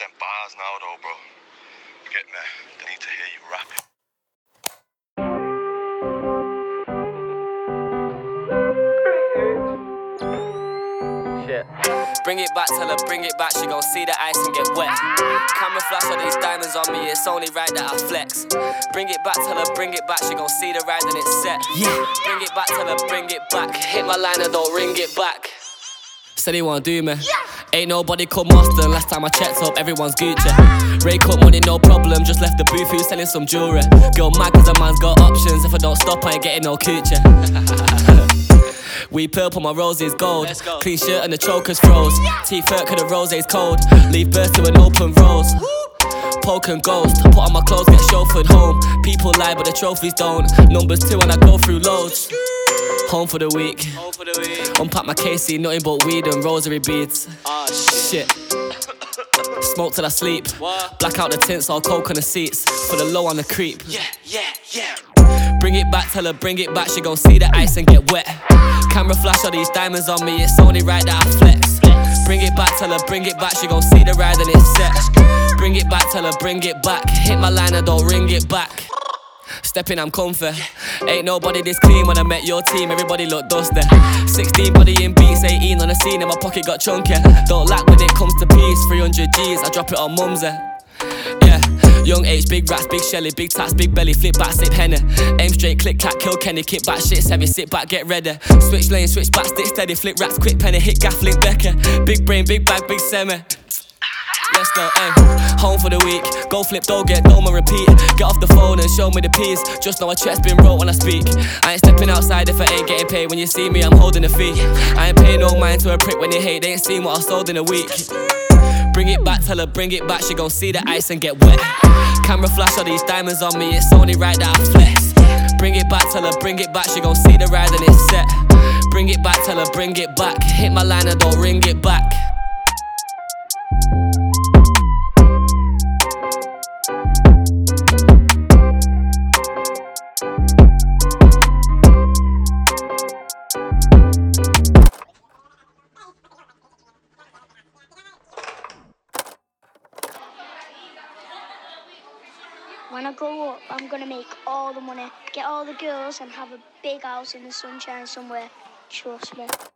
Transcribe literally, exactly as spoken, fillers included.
them bars now though, bro. You get me? They need to hear you rapping. Bring it back, tell her bring it back, she gon' see the ice and get wet. Camera flash all these diamonds on me, it's only right that I flex. Bring it back, tell her bring it back, she gon' see the ride and it's set. Yeah. Bring it back, tell her bring it back, hit my line and don't ring it back. Said he wanna do me. Yeah. Ain't nobody called Master, last time I checked up, everyone's Gucci. Ray cut money, no problem, just left the booth, who's selling some jewelry. Girl mad cause a man's got options, if I don't stop I ain't getting no coochie. We purple, my rose is gold. Clean shirt and the chokers froze. Teeth hurt cause the rose's cold. Leave birth to an open rose. Poke and ghost, put on my clothes, get chauffeured home. People lie but the trophies don't. Numbers two and I go through loads. Home for the week. Unpack my K C, nothing but weed and rosary beads. Shit. Smoke till I sleep. Black out the tints, all coke on the seats. For the low on the creep. Yeah, yeah, yeah. Bring it back, tell her bring it back, she gon' see the ice and get wet. Camera flash all these diamonds on me, it's only right that I flex. Bring it back, tell her bring it back, she gon' see the ride and it's set. Bring it back, tell her bring it back, hit my line and don't ring it back. Stepping, I'm comfy. Ain't nobody this clean when I met your team, everybody look dusty. Sixteen body in beats, eighteen on the scene and my pocket got chunky. Don't lack when it comes to peace, three hundred G's, I drop it on mumsy. Yeah. Young H, big rats, big shelly, big tats, big belly, flip back, sip henny. Aim straight, click, clack, kill Kenny, kick back, shit's heavy, sit back, get ready. Switch lane, switch back, stick steady, flick rats, quick penny, hit gaff, link Becca. Big brain, big bag, big semi. Let's go, ayy. Home for the week, go flip, don't get, don't repeat. Get off the phone and show me the peas. Just know a check's been wrote when I speak. I ain't stepping outside if I ain't getting paid. When you see me, I'm holding a fee. I ain't paying no mind to a prick when they hate. They ain't seen what I sold in a week. Bring it back, tell her bring it back, she gon' see the ice and get wet. Camera flash all these diamonds on me, it's only right that I flex. Bring it back, tell her bring it back, she gon' see the ride and it's set. Bring it back, tell her bring it back, hit my line and don't ring it back. When I grow up, I'm gonna make all the money, get all the girls and have a big house in the sunshine somewhere. Trust me.